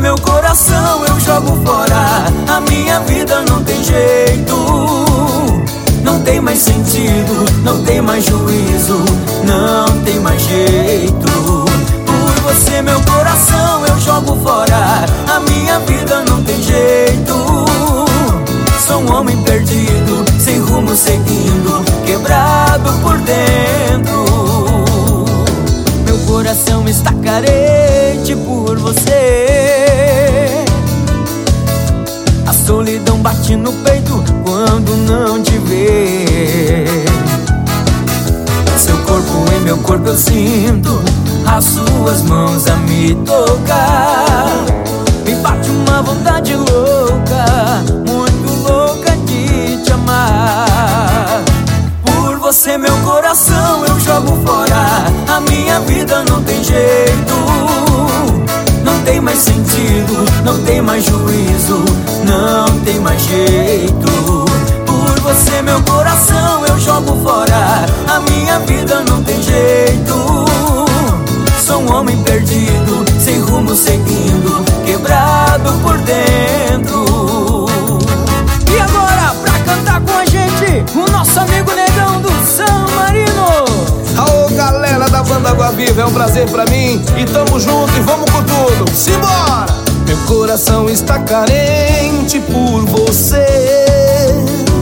meu coração eu jogo fora. A minha vida não tem jeito, não tem mais sentido, não tem mais juízo, não tem mais jeito. Por você meu coração eu jogo fora. A minha vida não tem jeito. Sou um homem perdido, sem rumo seguindo, quebrado por dentro. Meu coração está carente por você. A solidão bate no peito quando não te vê. Seu corpo em meu corpo eu sinto, as suas mãos a me tocar. Me bate uma vontade louca, muito louca de te amar. Por você meu coração eu jogo fora. A minha vida não tem jeito, não tem mais sentido, não tem mais juízo, não tem mais jeito. Por você meu coração eu jogo fora. A minha vida não tem jeito. Sou um homem perdido, sem rumo seguindo, quebrado por dentro. E agora, pra cantar com a gente, o nosso amigo Negão do San Marino. Alô, galera da banda Água Viva, é um prazer pra mim. E tamo junto e vamos com tudo. Simbora! Meu coração está carente por você.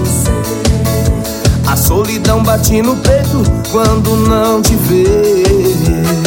A solidão bate no peito quando não te vê.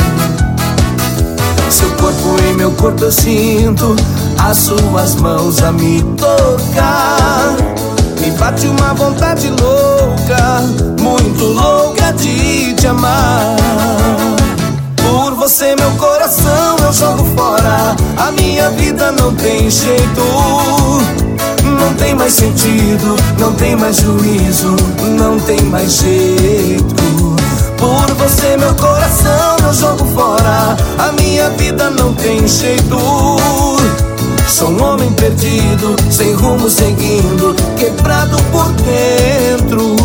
Seu corpo em meu corpo eu sinto, as suas mãos a me tocar. Me bate uma vontade louca, muito louca de te amar. Por você meu coração eu jogo fora. A minha vida não tem jeito, não tem mais sentido, não tem mais juízo, não tem mais jeito. Por você meu coração eu jogo fora. A minha vida não tem jeito. Sou um homem perdido, sem rumo seguindo, quebrado por dentro.